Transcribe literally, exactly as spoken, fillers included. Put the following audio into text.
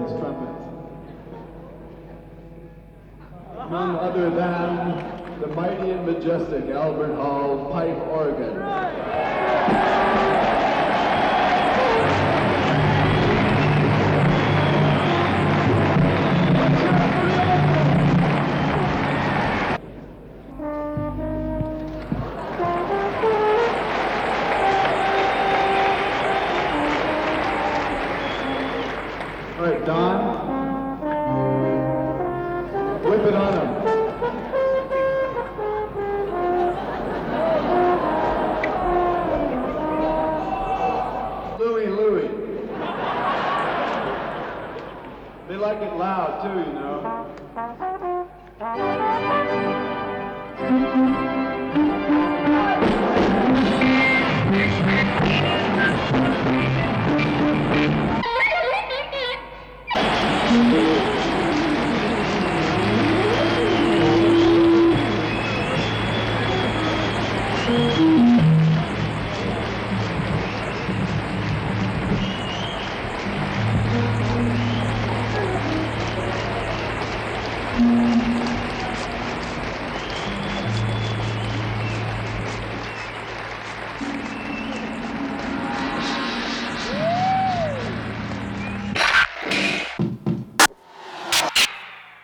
his trumpet. None other than the mighty and majestic Albert Hall pipe organ. All right, Don, whip it on him. Louie, Louie. They like it loud too, you know.